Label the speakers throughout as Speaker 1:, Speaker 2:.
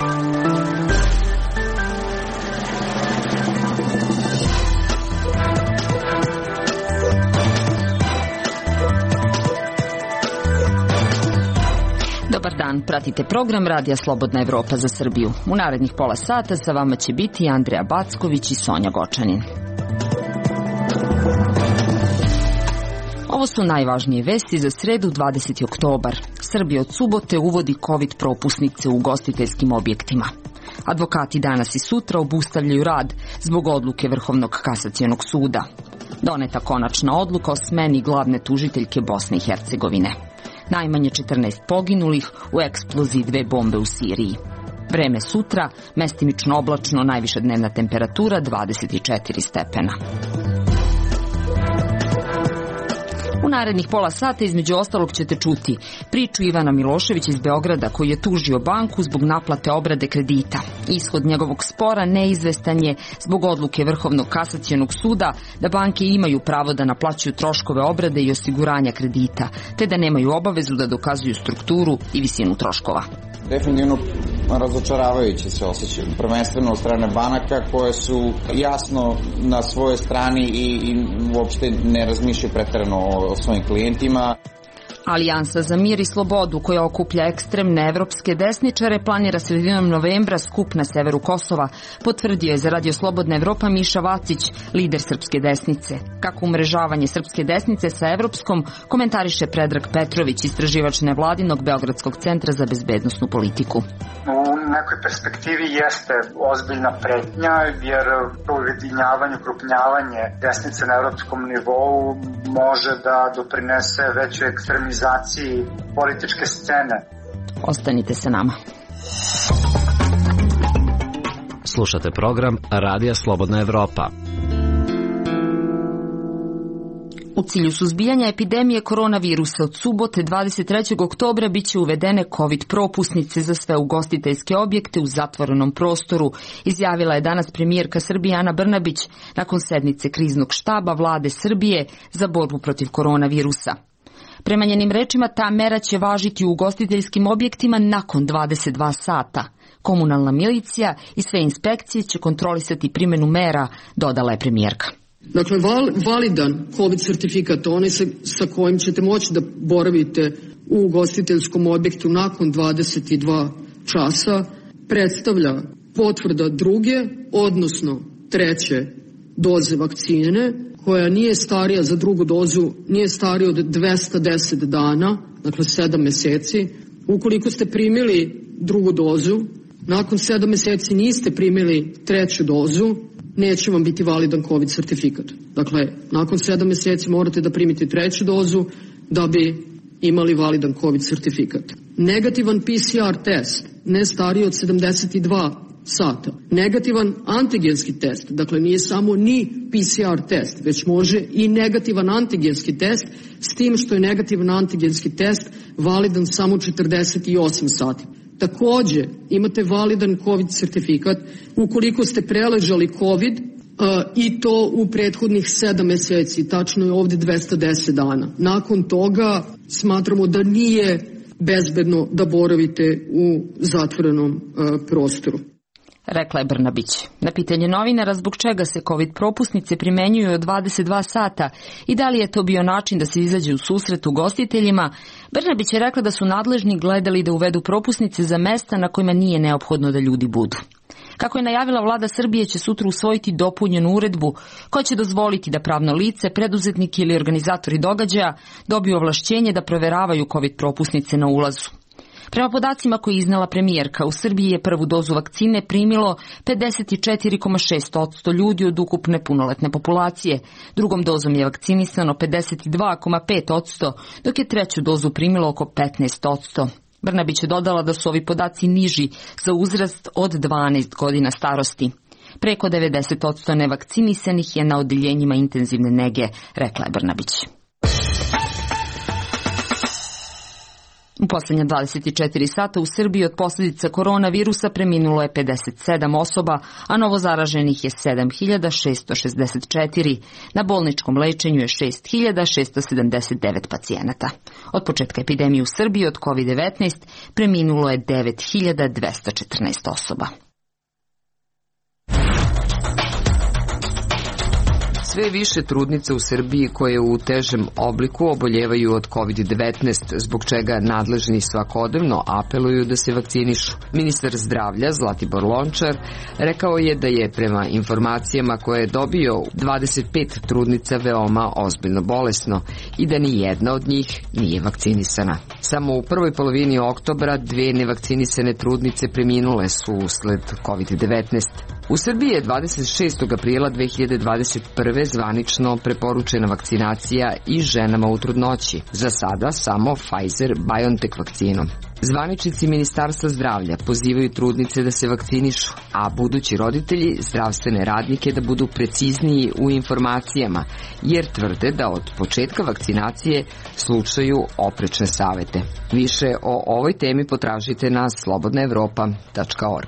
Speaker 1: Dobar dan, pratite program Radija Slobodna Evropa za Srbiju. U narednih pola sata sa vama će biti Andreja Backović i Sonja Gočanin. Ovo su najvažnije vesti za sredu 20. oktobar. Srbija od subote uvodi COVID propusnice u ugostiteljskim objektima. Advokati danas i sutra obustavljaju rad zbog odluke Vrhovnog kasacionog suda. Doneta konačna odluka o smeni glavne tužiteljke Bosne i Hercegovine. Najmanje 14 poginulih u eksploziji 2 bombe u Siriji. Vreme sutra, mestimično oblačno, najviša dnevna temperatura 24 stepena. U narednih pola sata između ostalog ćete čuti priču Ivana Miloševića iz Beograda koji je tužio banku zbog naplate obrade kredita. Ishod njegovog spora neizvestan je zbog odluke Vrhovnog kasacionog suda da banke imaju pravo da naplaćuju troškove obrade i osiguranja kredita, te da nemaju obavezu da dokazuju strukturu i visinu troškova.
Speaker 2: Definitivno razočaravajuće se osjećaju, prvenstveno od strane banaka koje su jasno na svojoj strani i uopšte ne razmišljaju preterano o svojim klijentima.
Speaker 1: Alijansa za mir i slobodu, koja okuplja ekstremne evropske desničare, planira sredinom novembra skup na severu Kosova, potvrdio je za Radio Slobodna Evropa Miša Vacić, lider srpske desnice. Kako umrežavanje srpske desnice sa evropskom, komentariše Predrag Petrović, istraživač nevladinog Beogradskog centra za bezbednosnu politiku.
Speaker 3: U nekoj perspektivi jeste ozbiljna pretnja, jer to ujedinjavanje, ukrupnjavanje desnice na evropskom nivou može da doprinese većoj ekstremizaciji političke scene.
Speaker 1: Ostanite sa nama.
Speaker 4: Slušate program Radija Slobodna Evropa.
Speaker 1: U cilju suzbijanja epidemije koronavirusa od subote 23. oktobra biće uvedene COVID propusnice za sve ugostiteljske objekte u zatvorenom prostoru, izjavila je danas premijerka Srbije Ana Brnabić nakon sednice kriznog štaba vlade Srbije za borbu protiv koronavirusa. Prema njenim rečima, ta mera će važiti u ugostiteljskim objektima nakon 22 sata. Komunalna milicija i sve inspekcije će kontrolisati primjenu mera, dodala je premijerka.
Speaker 5: Dakle, validan COVID certifikat, onaj sa kojim ćete moći da boravite u ugostiteljskom objektu nakon 22 časa, predstavlja potvrda druge, odnosno treće doze vakcine, koja nije starija za drugu dozu, nije starija od 210 dana, dakle 7 meseci. Ukoliko ste primili drugu dozu, nakon 7 meseci niste primili treću dozu, neće vam biti validan COVID certifikat. Dakle, nakon 7 meseci morate da primite treću dozu da bi imali validan COVID certifikat. Negativan PCR test, ne stariji od 72 sata. Negativan antigenski test, dakle nije samo ni PCR test, već može i negativan antigenski test, s tim što je negativan antigenski test validan samo 48 sati. Takođe, imate validan COVID certifikat ukoliko ste preležali COVID i to u prethodnih 7 meseci, tačno je ovde 210 dana. Nakon toga smatramo da nije bezbedno da boravite u zatvorenom prostoru.
Speaker 1: Rekla je Brnabić. Na pitanje novinara zbog čega se COVID propusnice primenjuju od 22 sata i da li je to bio način da se izađe u susret ugostiteljima, Brnabić je rekla da su nadležni gledali da uvedu propusnice za mesta na kojima nije neophodno da ljudi budu. Kako je najavila vlada Srbije, će sutra usvojiti dopunjenu uredbu koja će dozvoliti da pravno lice, preduzetnik ili organizatori događaja dobiju ovlašćenje da proveravaju COVID propusnice na ulazu. Prema podacima koje je iznela premijerka, u Srbiji je prvu dozu vakcine primilo 54,6% ljudi od ukupne punoletne populacije. Drugom dozom je vakcinisano 52,5%, dok je treću dozu primilo oko 15%. Brnabić je dodala da su ovi podaci niži za uzrast od 12 godina starosti. Preko 90% nevakcinisanih je na odeljenjima intenzivne nege, rekla je Brnabić. U poslednja 24 sata u Srbiji od posljedica koronavirusa preminulo je 57 osoba, a novozaraženih je 7664. Na bolničkom lečenju je 6679 pacijenata. Od početka epidemije u Srbiji od COVID-19 preminulo je 9214 osoba.
Speaker 6: Sve više trudnica u Srbiji koje u težem obliku oboljevaju od COVID-19, zbog čega nadležni svakodnevno apeluju da se vakcinišu. Ministar zdravlja Zlatibor Lončar rekao je da je prema informacijama koje je dobio 25 trudnica veoma ozbiljno bolesno i da ni jedna od njih nije vakcinisana. Samo u prvoj polovini oktobra 2 nevakcinisane trudnice preminule su usled COVID-19. U Srbiji je 26. aprila 2021. zvanično preporučena vakcinacija i ženama u trudnoći. Za sada samo Pfizer-BioNTech vakcinom. Zvaničnici Ministarstva zdravlja pozivaju trudnice da se vakcinišu, a budući roditelji zdravstvene radnike da budu precizniji u informacijama, jer tvrde da od početka vakcinacije slušaju oprečne savete. Više o ovoj temi potražite na slobodnaevropa.org.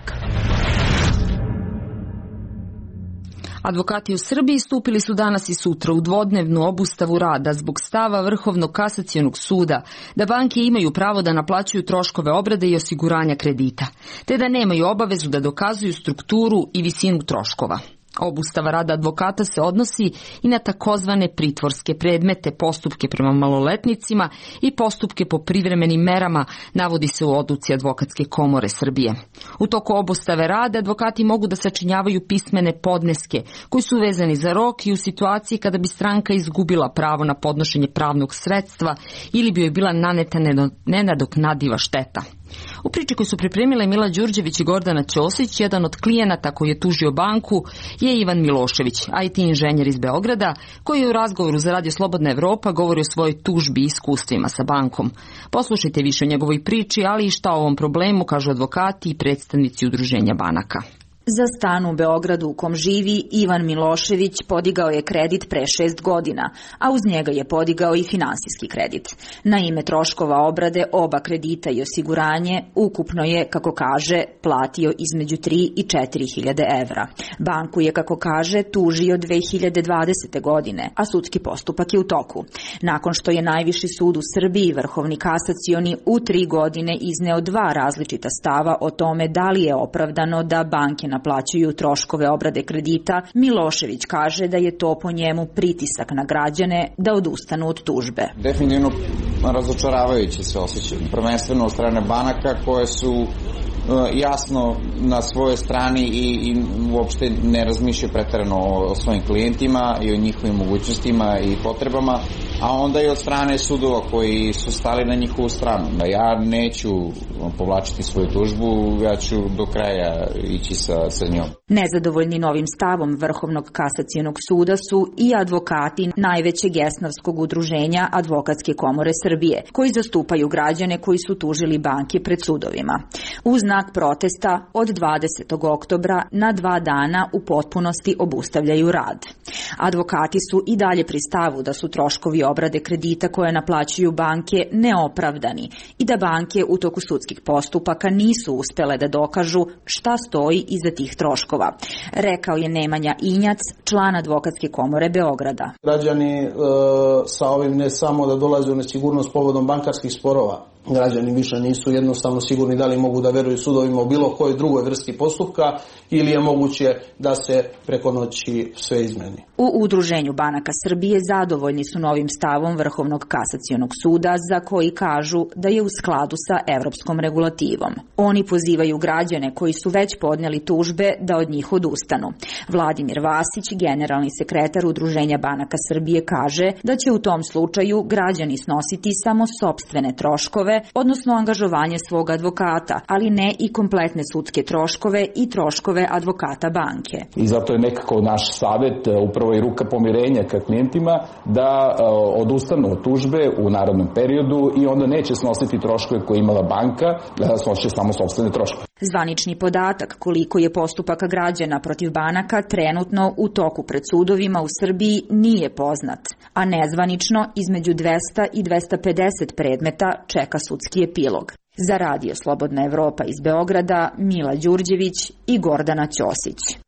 Speaker 1: Advokati u Srbiji stupili su danas i sutra u dvodnevnu obustavu rada zbog stava Vrhovnog kasacionog suda da banke imaju pravo da naplaćuju troškove obrade i osiguranja kredita, te da nemaju obavezu da dokazuju strukturu i visinu troškova. Obustava rada advokata se odnosi i na takozvane pritvorske predmete, postupke prema maloletnicima i postupke po privremenim merama, navodi se u odluci Advokatske komore Srbije. U toku obustave rada advokati mogu da sačinjavaju pismene podneske koji su vezani za rok i u situaciji kada bi stranka izgubila pravo na podnošenje pravnog sredstva ili bi joj bila naneta nenadoknadiva šteta. U priči koju su pripremile Mila Đurđević i Gordana Ćosić, jedan od klijenata koji je tužio banku je Ivan Milošević, IT inženjer iz Beograda, koji je u razgovoru za Radio Slobodna Evropa govori o svojoj tužbi i iskustvima sa bankom. Poslušajte više o njegovoj priči, ali i šta o ovom problemu kažu advokati i predstavnici udruženja banaka.
Speaker 7: Za stan u Beogradu u kom živi Ivan Milošević podigao je kredit pre 6 godina, a uz njega je podigao i finansijski kredit. Na ime troškova obrade oba kredita i osiguranje ukupno je, kako kaže, platio između 3 i 4 hiljade evra. Banku je, kako kaže, tužio 2020. godine, a sudski postupak je u toku. Nakon što je Najviši sud u Srbiji, Vrhovni kasacioni, u 3 godine izneo 2 različita stava o tome da li je opravdano da banke naplaćuju troškove obrade kredita, Milošević kaže da je to po njemu pritisak na građane da odustanu od tužbe.
Speaker 2: Definitivno razočaravajuće se osjećaju, prvenstveno od strane banaka koje su jasno na svojoj strani i uopšte ne razmišljaju preterano o svojim klijentima i o njihovim mogućnostima i potrebama, a onda i od strane sudova koji su stali na njihovu stranu. Ja neću povlačiti svoju tužbu, ja ću do kraja ići sa njom.
Speaker 7: Nezadovoljni novim stavom Vrhovnog kasacionog suda su i advokati najvećeg esnavskog udruženja Advokatske komore Srbije, koji zastupaju građane koji su tužili banke pred sudovima. U znak protesta od 20. oktobra na 2 dana u potpunosti obustavljaju rad. Advokati su i dalje pri stavu da su troškovi obrade kredita koje naplaćuju banke neopravdani i da banke u toku sudskih postupaka nisu uspele da dokažu šta stoji iza tih troškova, rekao je Nemanja Injac, član Advokatske komore Beograda.
Speaker 8: Građani sa ovim ne samo da dolaze u nesigurnost povodom bankarskih sporova, građani više nisu jednostavno sigurni da li mogu da veruju sudovima u bilo kojoj drugoj vrsti postupka ili je moguće da se preko noći sve izmeni.
Speaker 7: U Udruženju banaka Srbije zadovoljni su novim stavom Vrhovnog kasacionog suda za koji kažu da je u skladu sa evropskom regulativom. Oni pozivaju građane koji su već podneli tužbe da od njih odustanu. Vladimir Vasić, generalni sekretar Udruženja banaka Srbije, kaže da će u tom slučaju građani snositi samo sopstvene troškove, odnosno angažovanje svog advokata, ali ne i kompletne sudske troškove i troškove advokata banke.
Speaker 9: I zato je nekako naš savjet, upravo i ruka pomirenja ka klijentima, da odustanu od tužbe u narednom periodu i onda neće snositi troškove koje imala banka, da snosi samo sopstvene troškove.
Speaker 7: Zvanični podatak koliko je postupaka građana protiv banaka trenutno u toku pred sudovima u Srbiji nije poznat, a nezvanično između 200 i 250 predmeta čeka sudski epilog. Za Radio Slobodna Evropa iz Beograda, Mila Đurđević i Gordana Ćosić.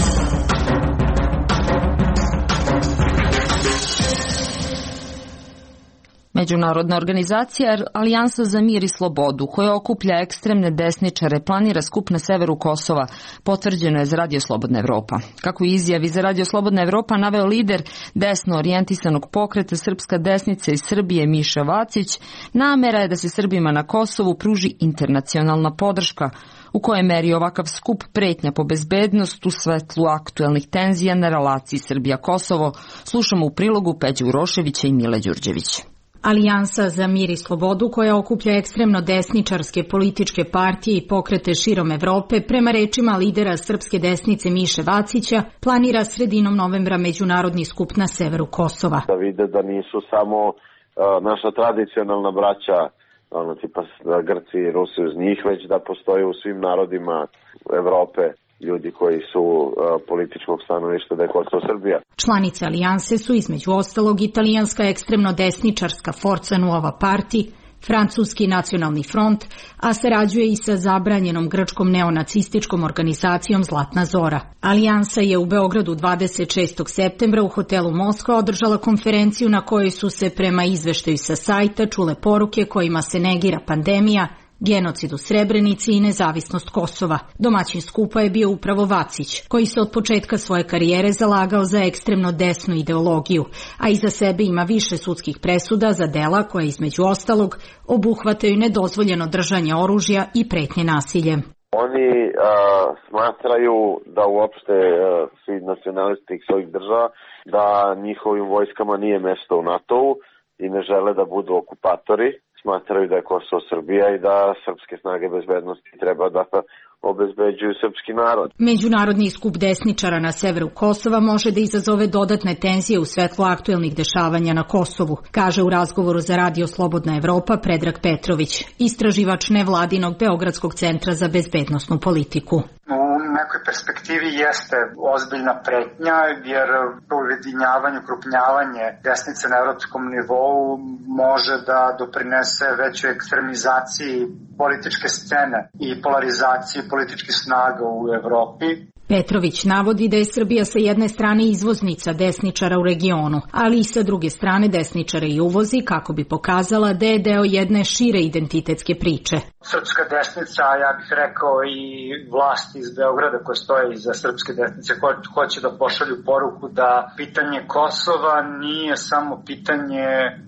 Speaker 1: Međunarodna organizacija Alijansa za mir i slobodu, koja okuplja ekstremne desničare, planira skup na severu Kosova, potvrđeno je za Radio Slobodna Evropa. Kako izjavi za Radio Slobodna Evropa naveo lider desno orijentisanog pokreta Srpska desnica iz Srbije Miša Vacić, namera je da se Srbima na Kosovu pruži internacionalna podrška, u kojoj meri ovakav skup pretnja po bezbednost u svetlu aktuelnih tenzija na relaciji Srbija-Kosovo. Slušamo u prilogu Peđe Uroševića i Mile Đurđević.
Speaker 10: Alijansa za mir i slobodu, koja okuplja ekstremno desničarske političke partije i pokrete širom Evrope, prema rečima lidera Srpske desnice Miše Vacića, planira sredinom novembra međunarodni skup na severu Kosova.
Speaker 11: Da vide da nisu samo naša tradicionalna braća, tipa Grci i Rusi uz njih, već da postoje u svim narodima Evrope ljudi koji su političkog stanovišta da je Kosovo Srbija.
Speaker 10: Članice alijanse su između ostalog italijanska ekstremno desničarska Forza Nuova Parti, francuski nacionalni front, a sarađuje i sa zabranjenom grčkom neonacističkom organizacijom Zlatna Zora. Alijansa je u Beogradu 26. septembra u hotelu Moskva održala konferenciju na kojoj su se prema izveštaju sa sajta čule poruke kojima se negira pandemija, genocid u Srebrenici i nezavisnost Kosova. Domaćin skupa je bio upravo Vacić, koji se od početka svoje karijere zalagao za ekstremno desnu ideologiju, a iza sebe ima više sudskih presuda za dela koje između ostalog obuhvataju nedozvoljeno držanje oružja i pretnje nasiljem.
Speaker 11: Oni smatraju da uopšte svi nacionalisti svojih država da njihovim vojskama nije mesto u NATO-u i ne žele da budu okupatori. Smatraju da je Kosovo Srbija i da srpske snage bezbednosti treba da obezbeđuju srpski narod.
Speaker 10: Međunarodni skup desničara na severu Kosova može da izazove dodatne tenzije u svetlu aktuelnih dešavanja na Kosovu, kaže u razgovoru za Radio Slobodna Evropa Predrag Petrović, istraživač nevladinog Beogradskog centra za bezbednosnu politiku.
Speaker 3: U nekoj perspektivi jeste ozbiljna pretnja, jer ujedinjavanje, ukrupnjavanje desnice na evropskom nivou može da doprinese većoj ekstremizaciji političke scene i polarizaciji političkih snaga u Evropi.
Speaker 10: Petrović navodi da je Srbija sa jedne strane izvoznica desničara u regionu, ali i sa druge strane desničara i uvozi kako bi pokazala da je deo jedne šire identitetske priče.
Speaker 3: Srpska desnica, ja bih rekao i vlasti iz Beograda koje stoje iza srpske desnice, hoće da pošalju poruku da pitanje Kosova nije samo pitanje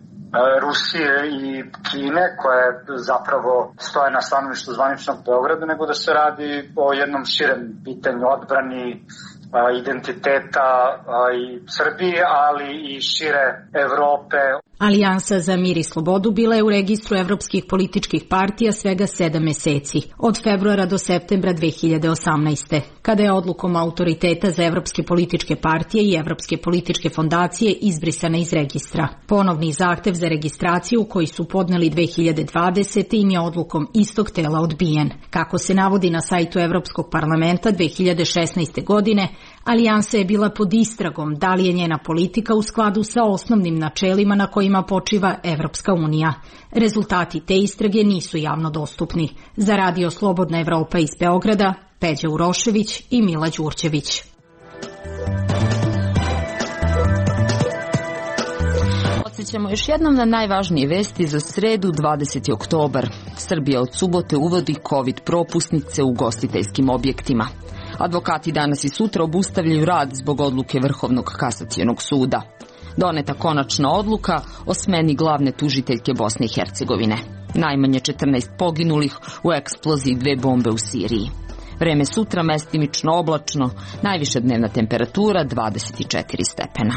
Speaker 3: Rusije i Kine, koje zapravo stoje na stanovištu zvaničnog Beograda, nego da se radi o jednom širem pitanju odbrani identiteta i Srbije, ali i šire Evrope.
Speaker 10: Alijansa za mir i slobodu bila je u registru evropskih političkih partija svega 7 meseci, od februara do septembra 2018. kada je odlukom autoriteta za evropske političke partije i evropske političke fondacije izbrisana iz registra. Ponovni zahtev za registraciju koji su podneli 2020. im je odlukom istog tela odbijen. Kako se navodi na sajtu Evropskog parlamenta 2016. godine, Alijansa je bila pod istragom da li je njena politika u skladu sa osnovnim načelima na kojima počiva Evropska unija. Rezultati te istrage nisu javno dostupni. Za Radio Slobodna Evropa iz Beograda, Peđa Urošević i Mila Đurđević.
Speaker 1: Podsjećamo još jednom na najvažnije vesti za sredu 20. oktobar. Srbija od subote uvodi COVID propusnice u ugostiteljskim objektima. Advokati danas i sutra obustavljaju rad zbog odluke Vrhovnog kasacionog suda. Doneta konačna odluka o smeni glavne tužiteljke Bosne i Hercegovine. Najmanje 14 poginulih u eksploziji 2 bombe u Siriji. Vreme sutra mestimično oblačno, najviša dnevna temperatura 24 stepena.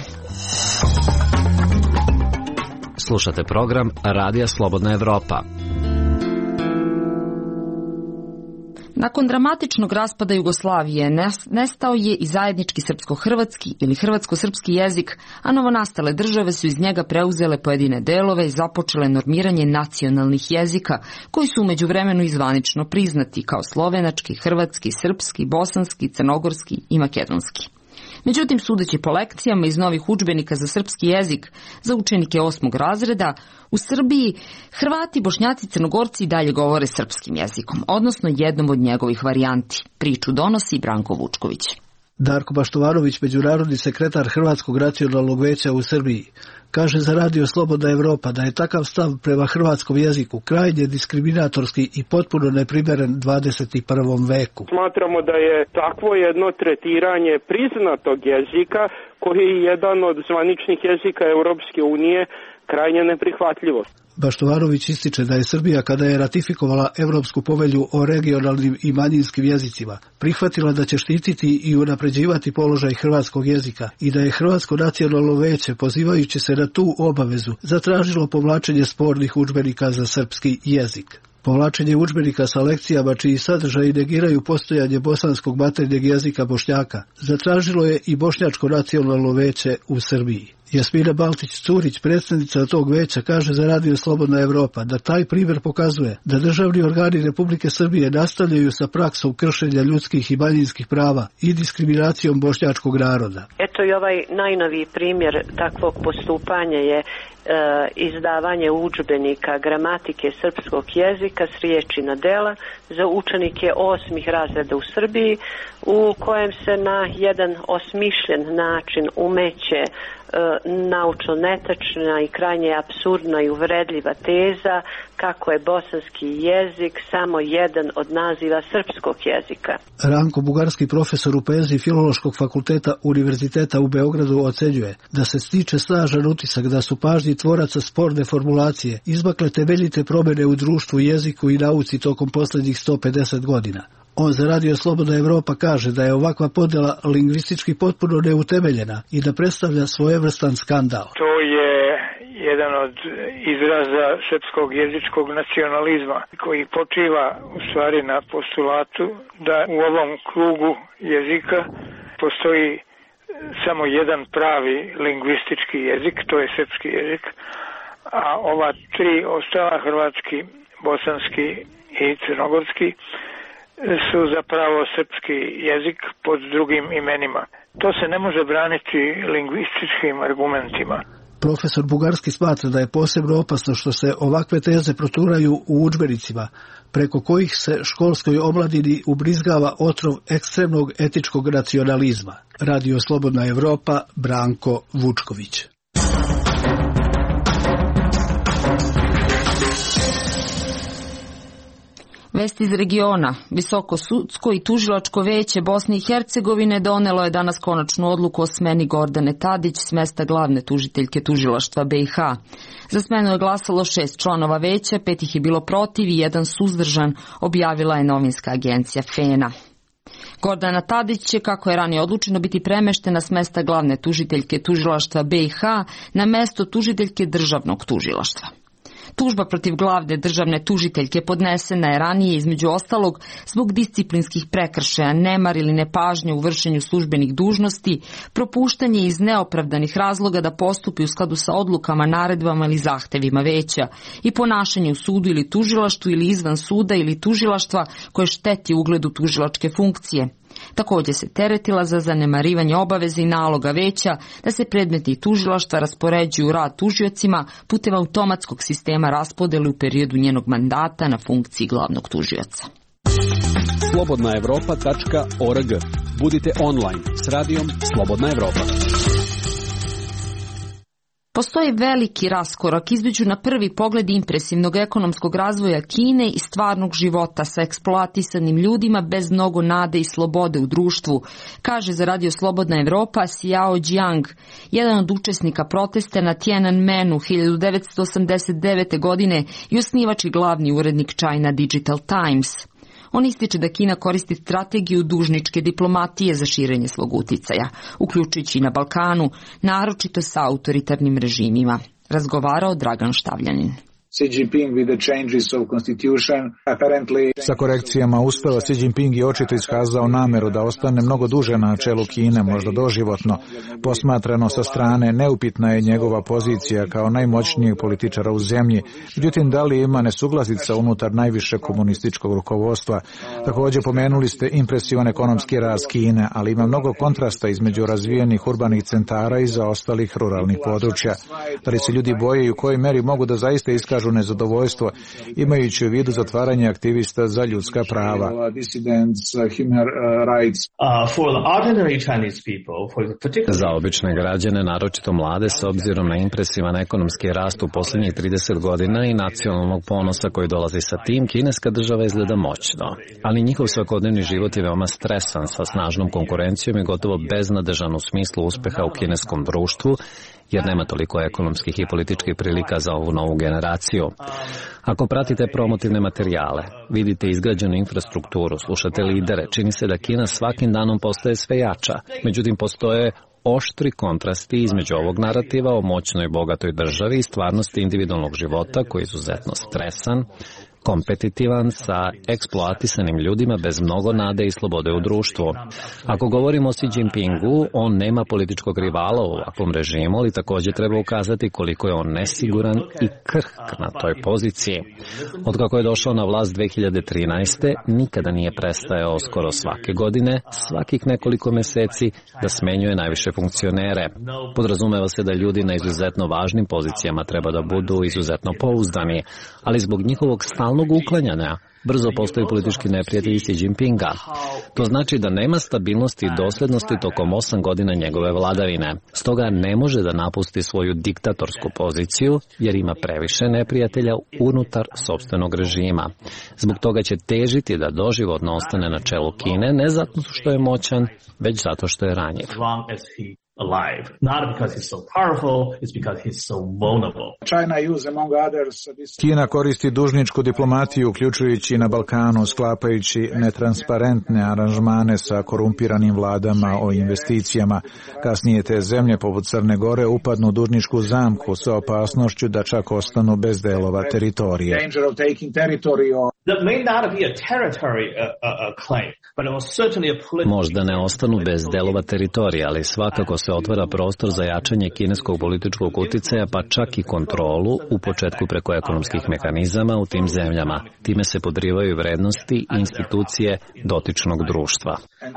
Speaker 4: Slušate program Radija Slobodna Evropa.
Speaker 1: Nakon dramatičnog raspada Jugoslavije nestao je i zajednički srpsko-hrvatski ili hrvatsko-srpski jezik, a novonastale države su iz njega preuzele pojedine delove i započele normiranje nacionalnih jezika, koji su u međuvremenu i zvanično priznati kao slovenački, hrvatski, srpski, bosanski, crnogorski i makedonski. Međutim, sudeći po lekcijama iz novih udžbenika za srpski jezik za učenike 8. razreda, u Srbiji Hrvati, Bošnjaci i Crnogorci i dalje govore srpskim jezikom, odnosno jednom od njegovih varijanti. Priču donosi Branko Vučković.
Speaker 12: Darko Baštovarović, međunarodni sekretar Hrvatskog nacionalnog veća u Srbiji, kaže za Radio Slobodna Evropa da je takav stav prema hrvatskom jeziku krajnje diskriminatorski i potpuno neprimeren 21. veku.
Speaker 13: Smatramo da je takvo jedno tretiranje priznatog jezika, koji je jedan od zvaničnih jezika Europske unije, krajnje neprihvatljivo.
Speaker 12: Baštovarović ističe da je Srbija, kada je ratifikovala Evropsku povelju o regionalnim i manjinskim jezicima, prihvatila da će štititi i unapređivati položaj hrvatskog jezika i da je Hrvatsko nacionalno veće, pozivajući se na tu obavezu, zatražilo povlačenje spornih udžbenika za srpski jezik. Povlačenje udžbenika sa lekcijama čiji sadržaji negiraju postojanje bosanskog maternjeg jezika Bošnjaka zatražilo je i Bošnjačko nacionalno veće u Srbiji. Jasmina Baltić-Curić, predsjednica tog veća, kaže za Radio Slobodna Evropa da taj primjer pokazuje da državni organi Republike Srbije nastavljaju sa praksom kršenja ljudskih i manjinskih prava i diskriminacijom bošnjačkog naroda.
Speaker 14: Eto i ovaj najnoviji primjer takvog postupanja je izdavanje udžbenika gramatike srpskog jezika s riječi na dela za učenike 8. razreda u Srbiji, u kojem se na jedan osmišljen način umeće naučno netačna i krajnje apsurdna i uvredljiva teza kako je bosanski jezik samo jedan od naziva srpskog jezika.
Speaker 12: Ranko Bugarski, profesor u poeziji Filološkog fakulteta Univerziteta u Beogradu, ocenjuje da se stiče snažan utisak da su pažnji tvoraca sporne formulacije izmakle temeljite promjene u društvu, jeziku i nauci tokom posljednjih 150 godina. On za Radio Slobodna Evropa kaže da je ovakva podjela lingvistički potpuno neutemeljena i da predstavlja svojevrstan skandal.
Speaker 15: To je jedan od izraza srpskog jezičkog nacionalizma koji počiva u stvari na postulatu da u ovom krugu jezika postoji samo jedan pravi lingvistički jezik, to je srpski jezik, a ova tri ostala, hrvatski, bosanski i crnogorski, su zapravo srpski jezik pod drugim imenima. To se ne može braniti lingvističkim argumentima.
Speaker 12: Profesor Bugarski smatra da je posebno opasno što se ovakve teze proturaju u udžbenicima, preko kojih se školskoj omladini ubrizgava otrov ekstremnog etičkog nacionalizma. Radio Slobodna Evropa, Branko Vučković.
Speaker 1: Vest iz regiona. Visoko sudsko i tužilačko veće Bosne i Hercegovine donelo je danas konačnu odluku o smeni Gordane Tadić s mesta glavne tužiteljke tužilaštva BiH. Za smenu je glasalo 6 članova veća, 5 ih je bilo protiv i 1 suzdržan, objavila je novinska agencija FENA. Gordana Tadić će, kako je ranije odlučeno, biti premeštena s mesta glavne tužiteljke tužilaštva BiH na mesto tužiteljke državnog tužilaštva. Tužba protiv glavne državne tužiteljke podnesena je ranije između ostalog zbog disciplinskih prekršaja, nemar ili nepažnje u vršenju službenih dužnosti, propuštanje iz neopravdanih razloga da postupi u skladu sa odlukama, naredbama ili zahtevima veća i ponašanje u sudu ili tužilaštvu ili izvan suda ili tužilaštva koje šteti ugledu tužilačke funkcije. Također se teretila za zanemarivanje obaveze i naloga veća da se predmeti tužilaštva raspoređuju u rad tužiocima putem automatskog sistema raspodele u periodu njenog mandata na funkciji glavnog tužioca.
Speaker 16: slobodnaevropa.org. Budite online s radijom Slobodna Evropa.
Speaker 1: Postoji veliki raskorak između na prvi pogled impresivnog ekonomskog razvoja Kine i stvarnog života sa eksploatisanim ljudima bez mnogo nade i slobode u društvu, kaže za Radio Slobodna Evropa Xiao Jiang, jedan od učesnika protesta na Tiananmenu 1989. godine i osnivač i glavni urednik China Digital Times. On ističe da Kina koristi strategiju dužničke diplomatije za širenje svog uticaja, uključujući i na Balkanu, naročito sa autoritarnim režimima. Razgovarao Dragan Štavljanin.
Speaker 17: Sa korekcijama ustava Xi Jinping je očito iskazao nameru da ostane mnogo duže na čelu Kine, možda doživotno. Posmatrano sa strane, neupitna je njegova pozicija kao najmoćnijeg političara u zemlji. Međutim, da li ima nesuglasica unutar najviše komunističkog rukovodstva? Također pomenuli ste impresivan ekonomski rast Kine, ali ima mnogo kontrasta između razvijenih urbanih centara i zaostalih ruralnih područja. Da li se ljudi boje i u kojoj meri mogu da zaista iskažu nezadovoljstvo, imajući u vidu zatvaranje aktivista za ljudska prava?
Speaker 4: Za obične građane, naročito mlade, s obzirom na impresivan ekonomski rast u posljednjih 30 godina i nacionalnog ponosa koji dolazi sa tim, kineska država izgleda moćno. Ali njihov svakodnevni život je veoma stresan, sa snažnom konkurencijom i gotovo beznadežan u smislu uspeha u kineskom društvu, jer nema toliko ekonomskih i političkih prilika za ovu novu generaciju. Ako pratite promotivne materijale, vidite izgrađenu infrastrukturu, slušate lidere, čini se da Kina svakim danom postaje sve jača. Međutim, postoje oštri kontrasti između ovog narativa o moćnoj i bogatoj državi i stvarnosti individualnog života koji je izuzetno stresan, kompetitivan, sa eksploatisanim ljudima bez mnogo nade i slobode u društvu. Ako govorimo o Xi Jinpingu, on nema političkog rivala u ovakvom režimu, ali također treba ukazati koliko je on nesiguran i krhk na toj poziciji. Od kako je došao na vlast 2013. nikada nije prestajao skoro svake godine, svakih nekoliko meseci, da smenjuje najviše funkcionere. Podrazumeva se da ljudi na izuzetno važnim pozicijama treba da budu izuzetno pouzdani, ali zbog njihovog stalnog uklanjanja brzo postaju politički neprijatelji Xi Jinpinga. To znači da nema stabilnosti i doslednosti tokom 8 godina njegove vladavine. Stoga ne može da napusti svoju diktatorsku poziciju jer ima previše neprijatelja unutar sopstvenog režima. Zbog toga će težiti da doživotno ostane na čelu Kine, ne zato što je moćan, već zato što je ranjiv.
Speaker 18: Alive. Not because he's so powerful, it's because he's so vulnerable.
Speaker 17: Kina koristi dužničku diplomatiju, uključujući i na Balkanu, sklapajući netransparentne aranžmane sa korumpiranim vladama o investicijama. Kasnije te zemlje, poput Crne Gore, upadnu u dužničku zamku sa opasnošću da čak ostanu bez delova teritorije.
Speaker 4: Možda ne ostanu bez delova teritorija, ali svakako se otvara prostor za jačanje kineskog političkog uticaja, pa čak i kontrolu, u početku preko ekonomskih mehanizama u tim zemljama. Time se podrivaju vrednosti i institucije dotičnog društva.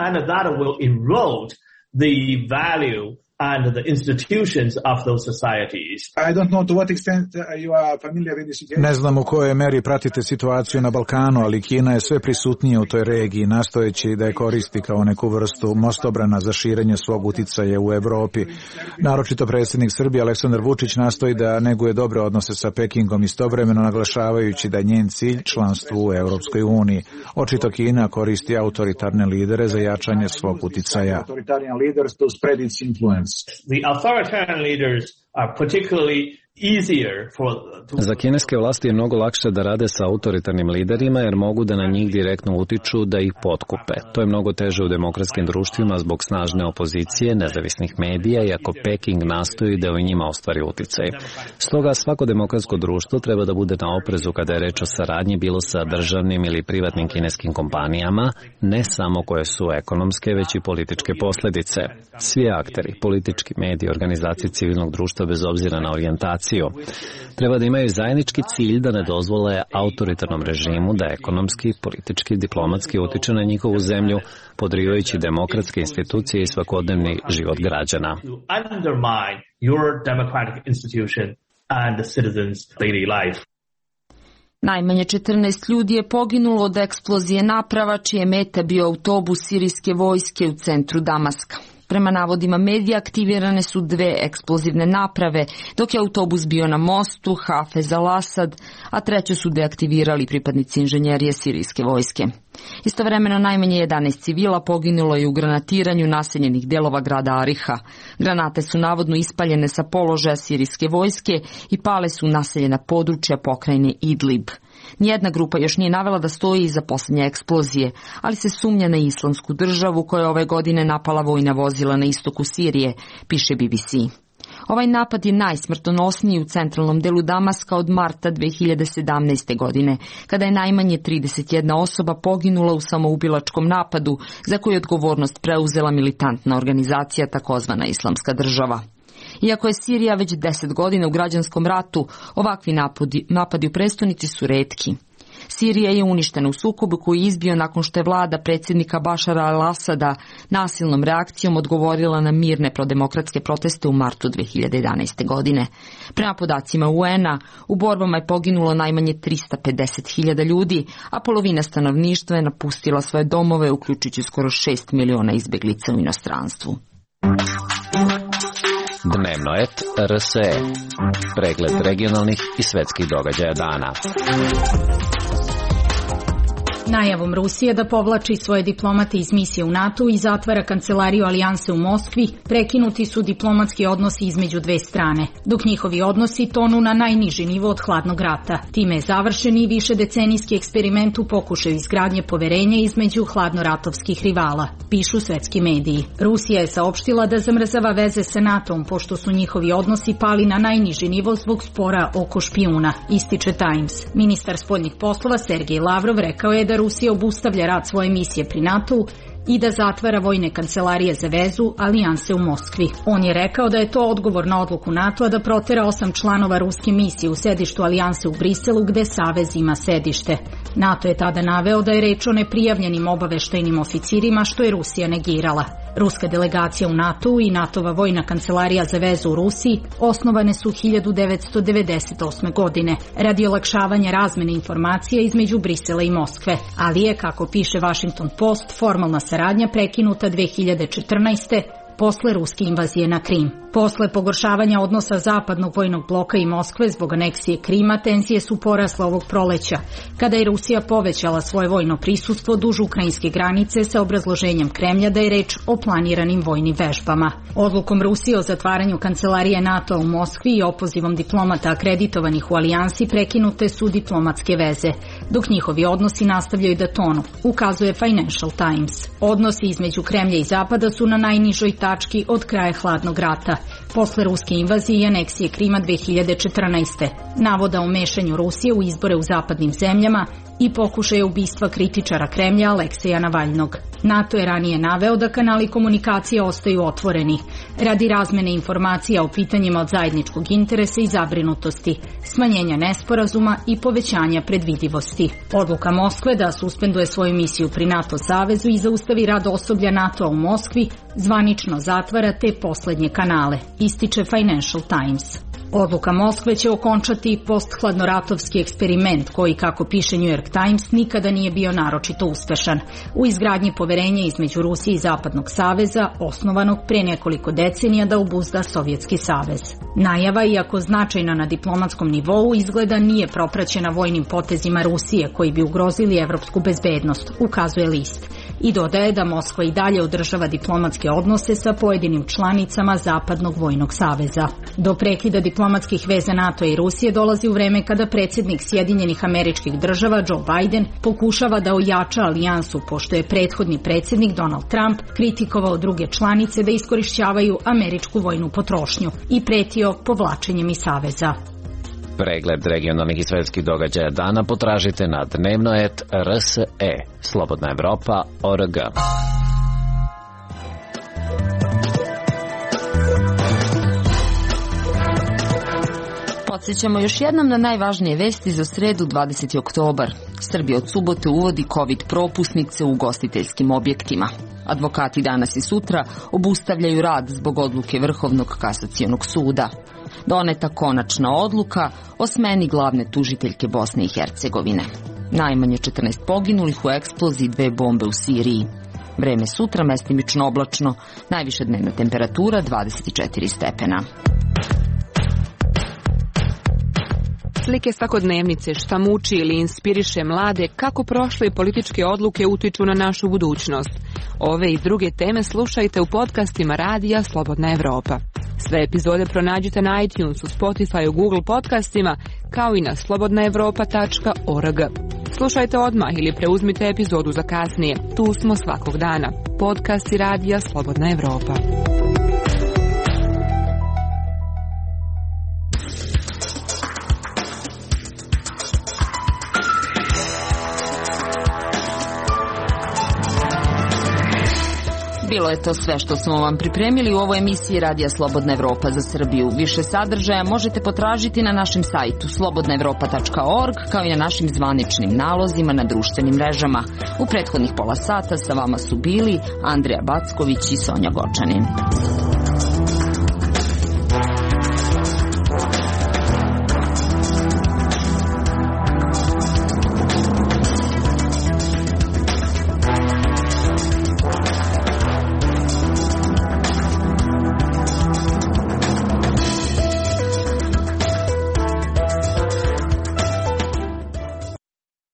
Speaker 18: And the institutions of those societies.
Speaker 17: I don't know to what extent you are familiar with the situation. Ne znam u kojoj meri pratite situaciju na Balkanu, ali Kina je sve prisutnija u toj regiji, nastojeći da je koristi kao neku vrstu mostobrana za širenje svog uticaja u Evropi. Naročito predsjednik Srbije Aleksandar Vučić nastoji da neguje dobre odnose sa Pekingom, istovremeno naglašavajući da je njen cilj članstvo u Europskoj uniji. Očito Kina koristi autoritarne lidere za jačanje svog uticaja.
Speaker 18: The authoritarian leaders are particularly
Speaker 4: Za kineske vlasti je mnogo lakše da rade sa autoritarnim liderima jer mogu da na njih direktno utiču da ih potkupe. To je mnogo teže u demokratskim društvima zbog snažne opozicije, nezavisnih medija i ako Peking nastoji da u njima ostvari uticaj. Stoga svako demokratsko društvo treba da bude na oprezu kada je reč o saradnji bilo sa državnim ili privatnim kineskim kompanijama, ne samo koje su ekonomske, već i političke posledice. Svi akteri, politički mediji, organizacije civilnog društva bez obzira na orijentaciju, treba da imaju zajednički cilj da ne dozvole autoritarnom režimu da ekonomski, politički, diplomatski utiče na njihovu zemlju, podrivajući demokratske institucije i svakodnevni život građana.
Speaker 1: Najmanje 14 ljudi je poginulo od eksplozije naprava čije meta bio autobus sirijske vojske u centru Damaska. Prema navodima medija aktivirane su 2 eksplozivne naprave, dok je autobus bio na mostu Hafez al-Asad, a 3. su deaktivirali pripadnici inženjerije sirijske vojske. Istovremeno najmanje 11 civila poginulo je u granatiranju naseljenih delova grada Ariha. Granate su navodno ispaljene sa položaja sirijske vojske i pale su naseljena područja pokrajine Idlib. Nijedna grupa još nije navela da stoji iza posljednje eksplozije, ali se sumnja na Islamsku državu koja je ove godine napala vojna vozila na istoku Sirije, piše BBC. Ovaj napad je najsmrtonosniji u centralnom delu Damaska od marta 2017. godine, kada je najmanje 31 osoba poginula u samoubilačkom napadu za koju je odgovornost preuzela militantna organizacija takozvana Islamska država. Iako je Sirija već 10 godina u građanskom ratu, ovakvi napadi u prestonici su retki. Sirija je uništena u sukobu koji je izbio nakon što je vlada predsjednika Bašara al-Asada nasilnom reakcijom odgovorila na mirne prodemokratske proteste u martu 2011. godine. Prema podacima UN-a, u borbama je poginulo najmanje 350.000 ljudi, a polovina stanovništva je napustila svoje domove, uključujući skoro 6 miliona izbeglica u inostranstvu.
Speaker 4: Dnevno et RSE. Pregled regionalnih i svetskih događaja dana.
Speaker 10: Najavom Rusije da povlači svoje diplomate iz misije u NATO i zatvara kancelariju Alijanse u Moskvi, prekinuti su diplomatski odnosi između dve strane, dok njihovi odnosi tonu na najniži nivo od hladnog rata. Time je završen i višedecenijski eksperiment u pokušaju izgradnje poverenja između hladnoratovskih rivala, pišu svetski mediji. Rusija je saopštila da zamrzava veze sa NATO-om, pošto su njihovi odnosi pali na najniži nivo zbog spora oko špijuna, ističe Times. Ministar spoljnih poslova Sergej Lavrov rekao je da Rusija obustavlja rad svoje misije pri NATO-u i da zatvara vojne kancelarije za vezu Alijanse u Moskvi. On je rekao da je to odgovor na odluku NATO-a da protera 8 članova ruske misije u sedištu Alijanse u Briselu, gde Savez ima sedište. NATO je tada naveo da je reč o neprijavljenim obaveštajnim oficirima, što je Rusija negirala. Ruska delegacija u NATO-u i NATO-va vojna kancelarija za vezu u Rusiji osnovane su 1998. godine radi olakšavanja razmene informacija između Brisela i Moskve, ali je, kako piše Washington Post, formalna saradnja prekinuta 2014. posle ruske invazije na Krim. Posle pogoršavanja odnosa zapadnog vojnog bloka i Moskve zbog aneksije Krima, tenzije su porasle ovog proleća, kada je Rusija povećala svoje vojno prisustvo duž ukrajinske granice sa obrazloženjem Kremlja da je reč o planiranim vojnim vežbama. Odlukom Rusije o zatvaranju kancelarije NATO u Moskvi i opozivom diplomata akreditovanih u Alijansi prekinute su diplomatske veze, dok njihovi odnosi nastavljaju da tonu, ukazuje Financial Times. Odnosi između Kremlja i Zapada su na najnižoj tački od kraja hladnog rata, posle ruske invazije i aneksije Krima 2014. Navoda o mešanju Rusije u izbore u zapadnim zemljama i pokušaja ubistva kritičara Kremlja Alekseja Navalnog. NATO je ranije naveo da kanali komunikacije ostaju otvoreni radi razmene informacija o pitanjima od zajedničkog interesa i zabrinutosti, smanjenja nesporazuma i povećanja predvidivosti. Odluka Moskve da suspenduje svoju misiju pri NATO savezu i zaustavi rad osoblja NATO-a u Moskvi zvanično zatvara te poslednje kanale, ističe Financial Times. Odluka Moskve će okončati posthladnoratovski eksperiment koji, kako piše New York Times, nikada nije bio naročito uspešan u izgradnji poverenja između Rusije i Zapadnog saveza, osnovanog pre nekoliko decenija da obuzda Sovjetski savez. Najava, iako značajna na diplomatskom nivou, izgleda nije propraćena vojnim potezima Rusije koji bi ugrozili evropsku bezbednost, ukazuje list. I dodaje da Moskva i dalje održava diplomatske odnose sa pojedinim članicama Zapadnog vojnog saveza. Do prekida diplomatskih veza NATO i Rusije dolazi u vreme kada predsjednik Sjedinjenih Američkih Država Joe Biden pokušava da ojača alijansu, pošto je prethodni predsjednik Donald Trump kritikovao druge članice da iskorišćavaju američku vojnu potrošnju i pretio povlačenjem iz saveza.
Speaker 4: Pregled regionalnih i svetskih događaja dana potražite na dnevno.rs.e. Slobodna Evropa.org.
Speaker 1: Podsjećamo još jednom na najvažnije vesti za sredu 20. oktobar. Srbija od subote uvodi COVID propusnice u ugostiteljskim objektima. Advokati danas i sutra obustavljaju rad zbog odluke Vrhovnog kasacionog suda. Doneta konačna odluka o smeni glavne tužiteljke Bosne i Hercegovine. Najmanje 14 poginulih u eksploziji 2 bombe u Siriji. Vreme sutra mestimično oblačno, najviša dnevna temperatura 24 stepena.
Speaker 19: Slike svakodnevnice, šta muči ili inspiriše mlade, kako prošle političke odluke utiču na našu budućnost. Ove i druge teme slušajte u podcastima Radija Slobodna Evropa. Sve epizode pronađite na iTunesu, Spotifyu, Google podcastima, kao i na slobodnaevropa.org. Slušajte odmah ili preuzmite epizodu za kasnije. Tu smo svakog dana. Podcasti Radija Slobodna Evropa.
Speaker 1: Bilo je to sve što smo vam pripremili u ovoj emisiji Radija Slobodna Evropa za Srbiju. Više sadržaja možete potražiti na našem sajtu slobodnaevropa.org, kao i na našim zvaničnim nalozima na društvenim mrežama. U prethodnih pola sata sa vama su bili Andreja Backović i Sonja Gočanin.